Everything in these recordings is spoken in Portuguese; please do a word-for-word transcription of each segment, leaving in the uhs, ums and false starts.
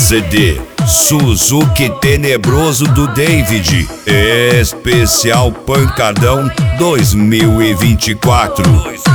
C D Suzuki Tenebroso do David, especial Pancadão dois mil e vinte e quatro.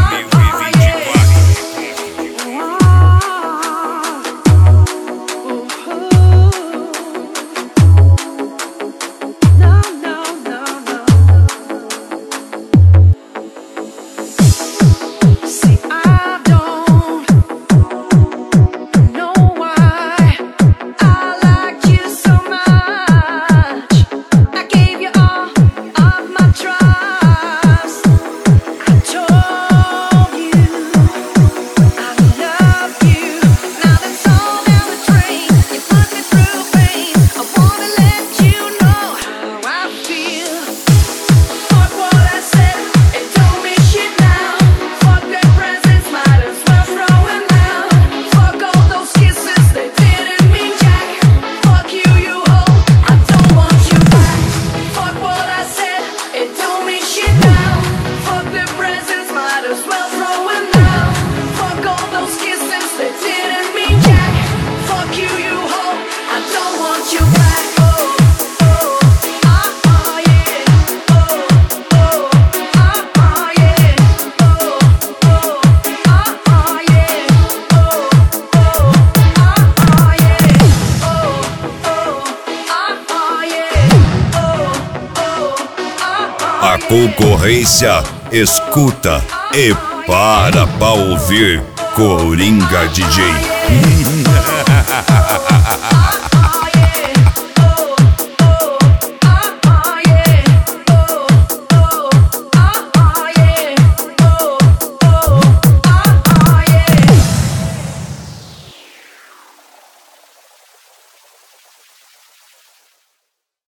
A concorrência escuta e para pra ouvir Coringa D J.